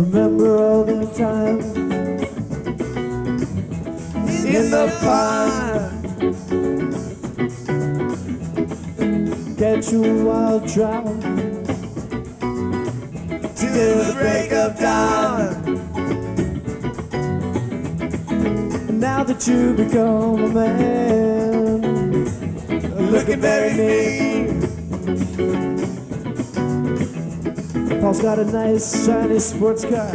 Remember all the time in the pond. Catch a wild trout till the break of dawn. Now that you become a man, looking very mean. Paul's got a nice shiny sports car,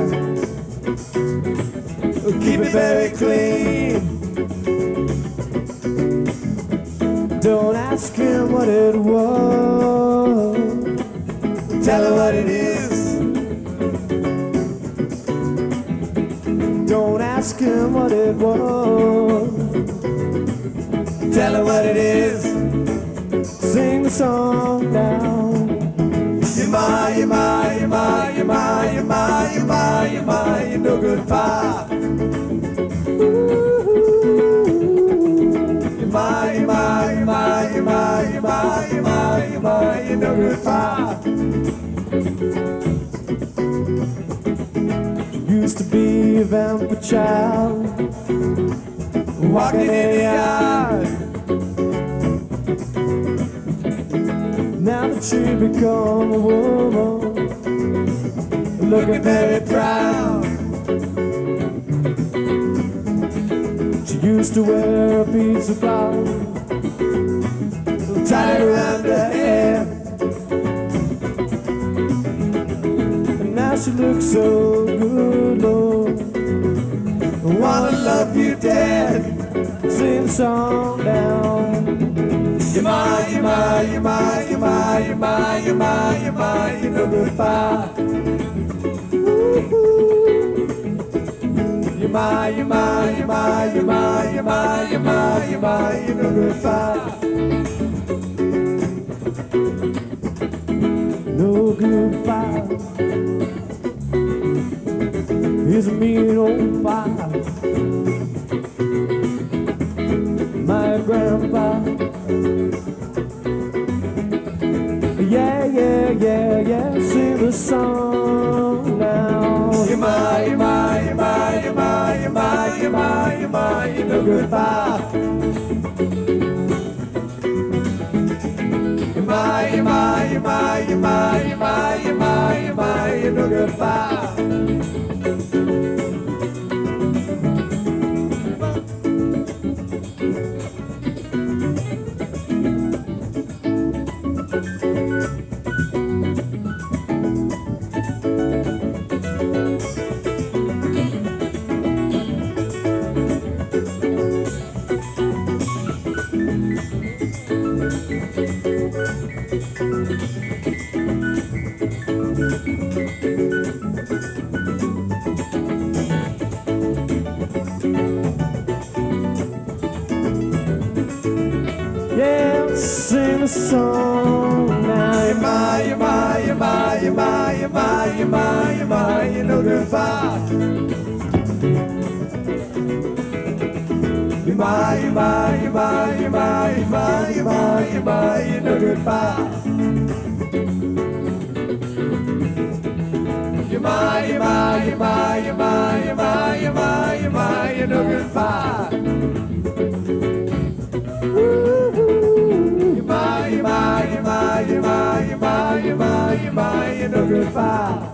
keep it very clean. Don't ask him what it was, tell her what it is. Don't ask him what it was, tell her what it is. Sing the song now. Yama, yama, yama, yama, yama, yama, yama, you no good pa. Yama, yama, yama, yama, yama, yama, yama, you no good pa. Used to be a vampire child, walking in the yard. Now that you become a woman, looking very proud. She used to wear a piece of cloth tied around her hair, and now she looks so good, Lord. I wanna love you dead. Sing the song down. Yama, yama, yama, yama, yama, yama, yama, you no good pa. Yama, yama, yama, yama, yama, yama, yama, you no good pa. No good pa. He's a mean old pa. My grandpa. Yeah, yeah, yeah, yeah, sing the song now. Yama, yama, yama, yama, yama, yama, yama, you no good pa. Yama, yama, yama, yama, yama, yama, yama, you no good pa. Yeah, sing a song now. Yama, yama, yama, yama, yama, yama, yama, you no good pa. Yama, yama, yama, yama, yama, yama, yama, you no good pa. Yama, yama, yama, yama, yama, yama, yama, you no good pa. You no good pa.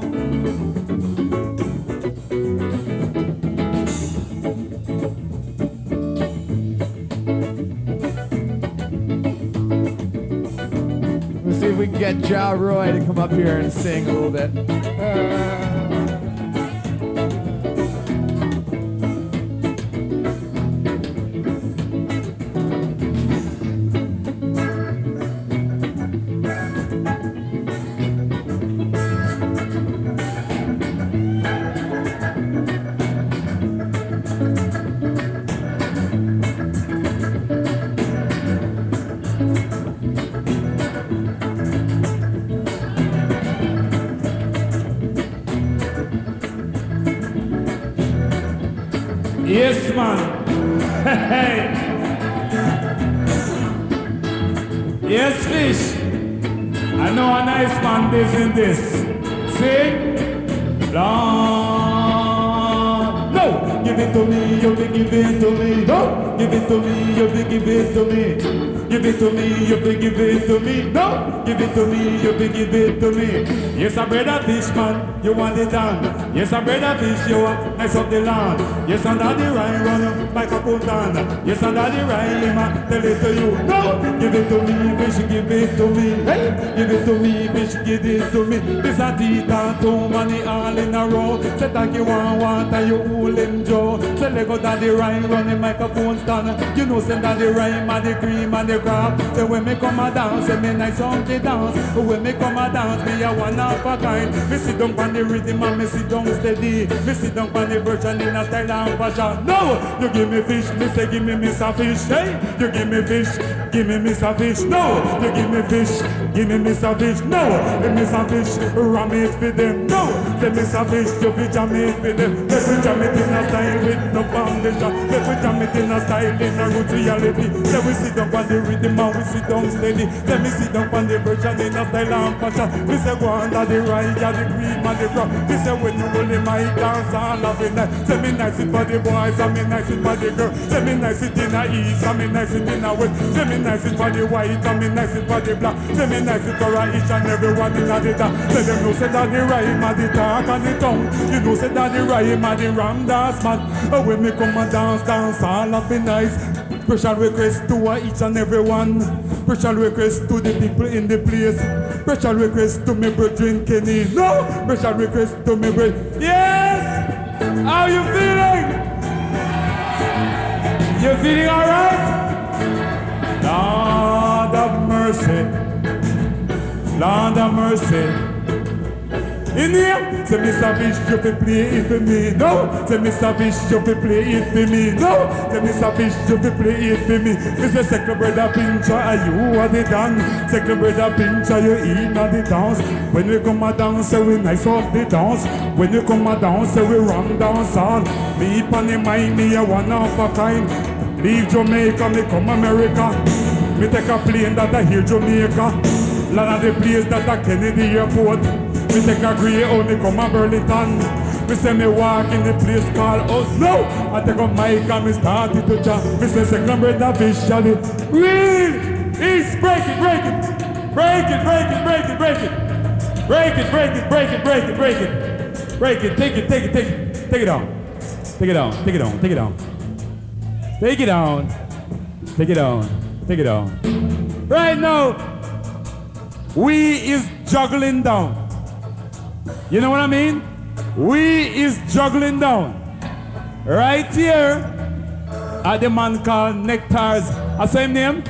Let's see if we can get Ja Roy to come up here and sing a little bit. Yes, man. Hey. Yes, fish. I know a nice man lives in this. See? Long it to me, you fi give it to me. No, give it to me, you fi give it to me. Give it to me, you fi give it to me. No, give it to me, you fi give it to me. Yes, I bread a fish man, you want it done. Yes, I bread a fish, you want nice up the land. Yes, and daddy rhyme run like a putan. Yes, and daddy rhyme tell it to you. No, give it to me, fish, give it to me. Hey, give it to me, fish, give it to me. This a tita, too many all in a row. Say thank you want and you hold him Joe. Say let go daddy rhyme run the microphone stand. You know say daddy rhyme and the cream and the crap. Say when me come a dance, say me nice on the dance. When me come a dance, me a one of a kind. Me sit down on the rhythm and me sit down steady. Me sit down on the version in a style and fashion. No, you give me fish, me say give me miss a fish. Hey, you give me fish, give me miss a fish. No, you give me fish, give me miss a fish. No, you miss a fish, ram it for them. No, say miss a fish, you fi jam it for them. Let me jam it in a style with no foundation. Let me jam it in a style in a root reality. Let me sit down on the rhythm and we sit down steady. Let me sit down on the version in a style and fashion. Me say go under the right, the cream and the crop. Me say when you hold the mic dance all of it night. Say me nice it for the boys and me nice it for the girl. Say me nice it in the east and me nice it in the west. Say me nice it for the white and me nice it for the black. Say me nice it for each and every one in the dark. Say them know say that the rhyme and the talk and the tongue. You know say that the rhyme and the ram dance man. Oh when me come and dance all of it nice. Special request to each and every one. Special request to the people in the place. Special request to me brethren Kenny. No! Special request to me brethren. Yes! How you feeling? You feeling alright? Lord of mercy. Lord of mercy. In here, say Mr. Fish, you fi play it for me. No, say Mr. Fish, you fi play it for me. No, say Mr. Fish, you fi play it for me. Me say second brother Pincher, are you are the dance? Second brother Pincher, you in at the dance. When we come a dance, say we nice off the dance. When you come a dance, say we ram dance all. Me pon the mind, me a one of a kind. Leave Jamaica, me come America. Me take a plane that I hear Jamaica. Land of the place that I Kennedy Airport. Me take a grey out, me come a Burlington. Me say me walk in the place called house. No! I take a mic and me started to chat. Me say second brother fish and it real. East, break it, break it. Break it, break it, break it, break it. Break it, break it, break it, break it, break it. Break it, take it, take it, take it. Take it down. Take it down, take it down, take it down. Take it down. Take it down. Take it down. Right now, we is juggling down. You know what I mean? We is juggling down. Right here at the man called Nectars. I say him name.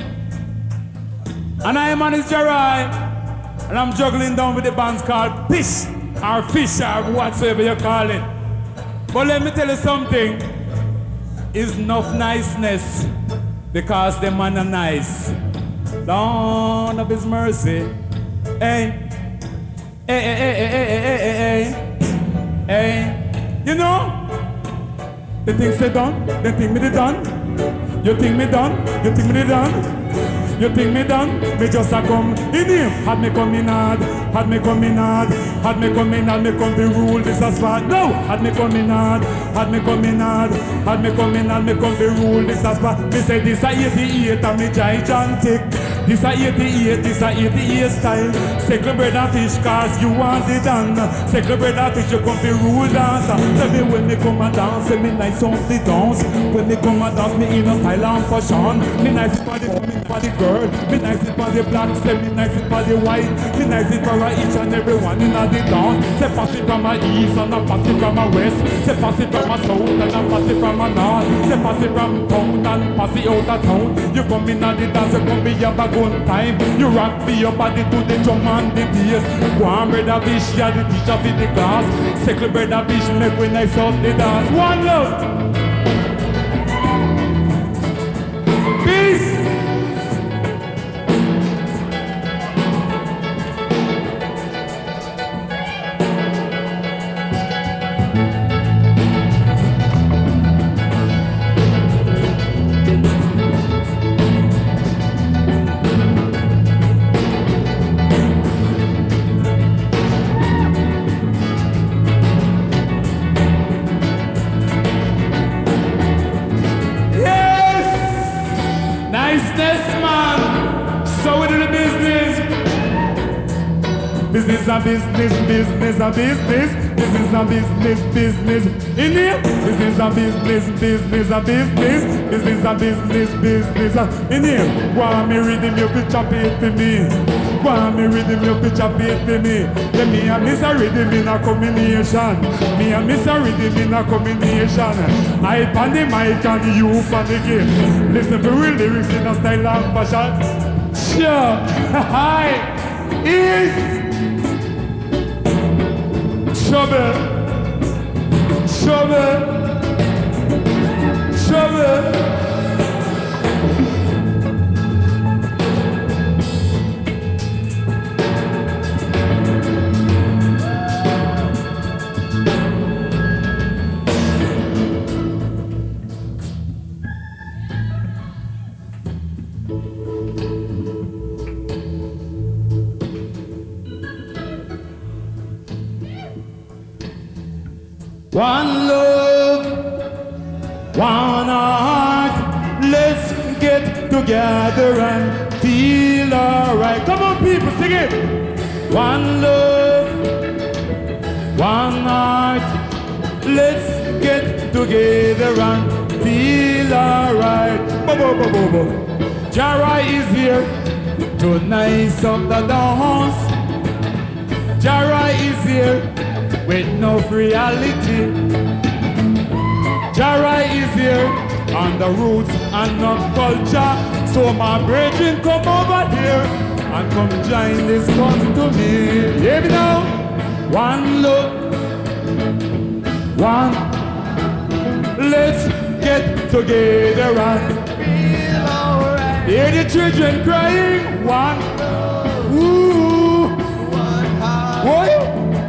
And I am on his Jerai. And I'm juggling down with the bands called Fish or Fish or whatsoever you call it. But let me tell you something. It's enough niceness because the man are nice. Lord of his mercy. Hey. Hey, hey, hey, hey, hey, hey, hey, hey. You know? The things they done, they think me they done. You think me done, you think me they done. You think me done, me just a come in here. Had me come in hard, had me come in hard. Had me come in hard, me come be rule this a spot. No, had me come in hard, had me come in hard. Had me come in hard, me come be rule this a spot. Me say this a 88 and me gigantic. This a 88, this a 88 style. Second bread and fish cause you want it done. Second bread and fish you come be rule dancer. Tell me when me come and dance, say me nice on the dance. When me come and dance, me in a style and fashion. Me nice for the woman, for the girl. Me nice it for the black, say me nice it for the white. Me nice it for each and every one in the dance. Say pass it from my east and I pass it from my west. Say pass it from my south and I pass it from my north. Say pass it from town and pass it out of town. You come in the dance, you come be your bag on time. You rock for your body to the drum and the bass. Go on brother fish, you're the teacher for the class. Second brother fish, make we nice off the dance. One love. Peace. a business, business a business. This is a business, business. In here, this is a business, business a business. This is a business, business. In here, want me rhythm, you could chop it to me. Want me rhythm, you could chop it to me. Let me and Miss a rhythm in a combination. Me and Miss a rhythm in a combination. I pan the mic and you pan the game. Listen to real lyrics in a style and fashion. Sure, hi, is trouble, trouble, trouble. One love, one heart, let's get together and feel alright. Come on people, sing it! One love, one heart, let's get together and feel alright. Jara is here to nice up the dance. Jara is here with no reality. Jara is here on the roots and not culture. So my brethren, come over here and come join this one to me. Hear me now? One love, one. Let's get together and feel alright. Hear the children crying. One. Ooh. One heart. What?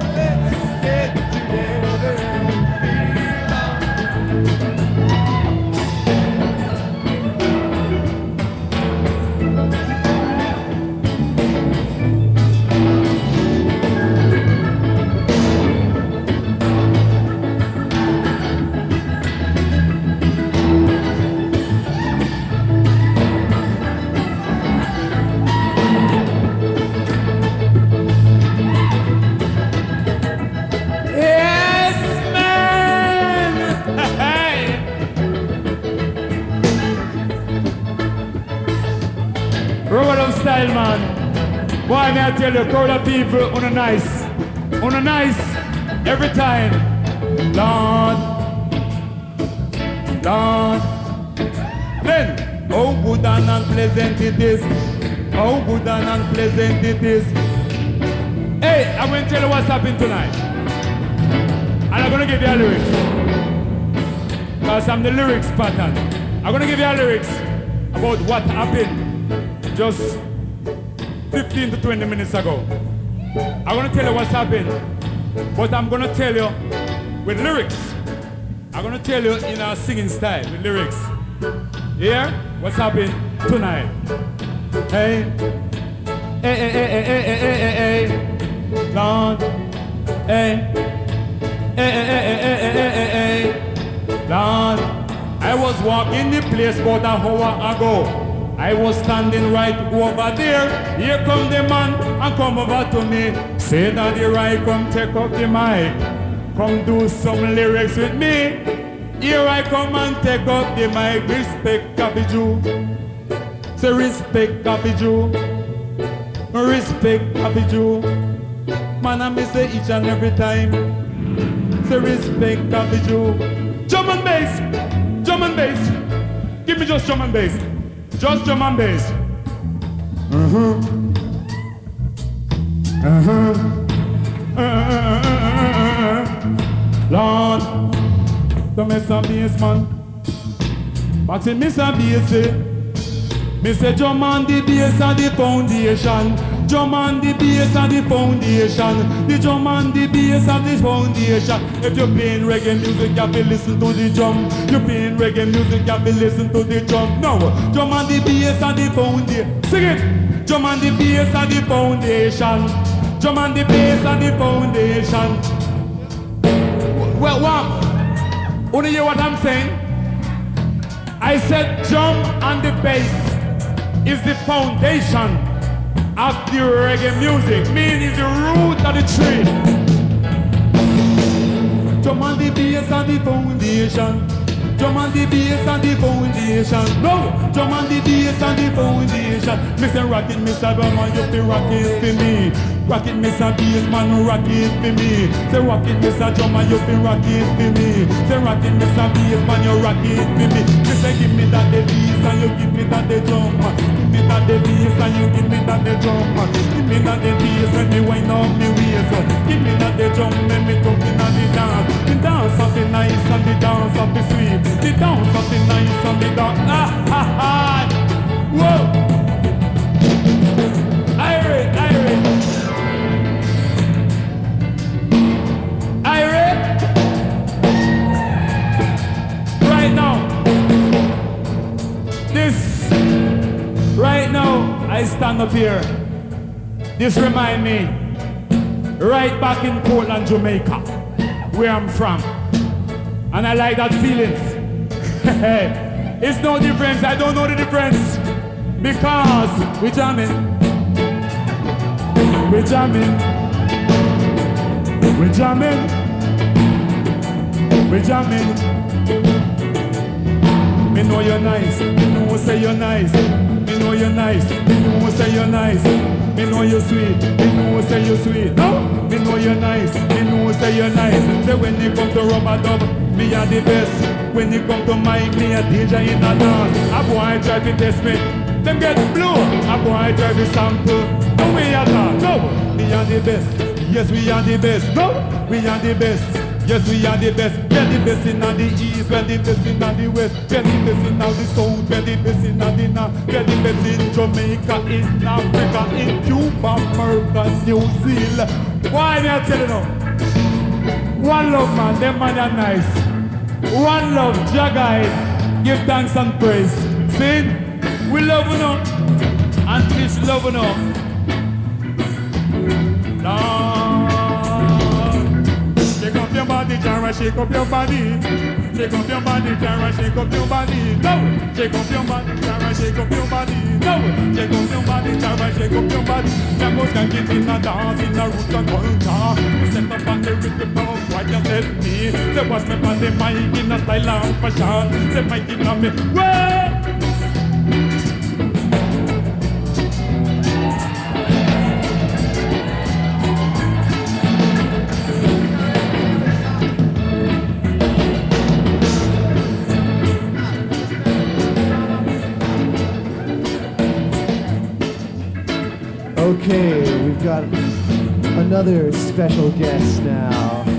Style man, why may I tell you, crowd of people on a nice, every time. Lord, Lord, then, how good and unpleasant it is, how good and unpleasant it is. Hey, I'm going to tell you what's happening tonight, and I'm going to give you a lyrics, because I'm the lyrics pattern. I'm going to give you a lyrics about what happened just 15 to 20 minutes ago. I want to tell you what's happened, but I'm going to tell you with lyrics. I'm going to tell you in our singing style with lyrics. Here, what's happening tonight? Hey, hey, hey, hey, hey, hey, hey, hey, hey, Lord, hey, hey, hey, hey, hey, hey, hey, hey, Lord, I was walking the place about an hour ago. I was standing right over there. Here come the man and come over to me. Say that the right, come take up the mic. Come do some lyrics with me. Here I come and take up the mic. Respect Kabiju. Say respect Kabiju. Respect Kabiju. Man, I miss say each and every time. Say respect Kabiju. Drum and bass. Drum and bass. Give me just drum and bass. Just drum and bass. Lord, don't mess up bass, man. But say miss a bass, me say drum and the bass and the foundation. Drum and the bass and the foundation. The drum and the bass and the foundation. If you're playing reggae music, you have to listen to the drum. You're playing reggae music, you have to listen to the drum. No, drum and the bass and the foundation. Sing it. Drum and the bass and the foundation. Drum and the bass and the foundation. Well, what? Wanna hear what I'm saying? I said drum and the bass is the foundation. of the reggae music. Mean is the root of the tree. Drum on the bass and the foundation. Drum on the bass and the foundation. No, drum on the bass and the foundation. Mr. Rocket, Mr. Bowman, you feel rocket for me. Rocket, Mr. Bass man, rocket for me. Say rocket, Mr. Drummer, you feel rocket for me. Say rocket, Mr. Bass man, you rocket for me. You say give me that the bass and you give me that the drum. Give me that the bass and you give me that the drum. Give me that the bass when me wind up me waist. Give me that the drum when me talking on the dance. The dance of the nice and the dance of the sweet. The dance of the nice and the dance. Ah ha ha. Whoa. Irate. Right now, I stand up here. This remind me, right back in Portland, Jamaica, where I'm from. And I like that feeling. It's no difference, I don't know the difference. Because we're jamming. We're jamming. We're jamming. We're jamming. Me know you're nice, me know say you're nice. Me know you're nice, me know say you're nice. Me know you're sweet, me know say you're sweet. No, me know you're nice, me know say you're nice. Say when you come to rubber dub, me are the best. When you come to mine, me a DJ in a dance. A boy try to test me, them get blue. A boy try to sample, no we are that. No, we are the best. Yes, we are the best. No, we are the best. Yes, we are the best. We're the best in the east, we're the best in the west, we're the best in the south, we're the best in the north, we're the best in Jamaica, in Africa, in Cuba, America, New Zealand. Why am I telling you? One love, man, them man are nice. One love, Jagai, give thanks and praise. See? We love you now, and please love you now. Shake up your body, Jara, shake up your body. Shake up your body, Jara, shake up your body. No, shake up your body, Jara, shake up your body. No, shake up your body, Jara, shake up your body. Jambos can get in a dance, in a roots and culture. You set up on the rhythm of what you said me. Say what's me on the mic in a style and fashion. Say mic in a me, well. Okay, we've got another special guest now.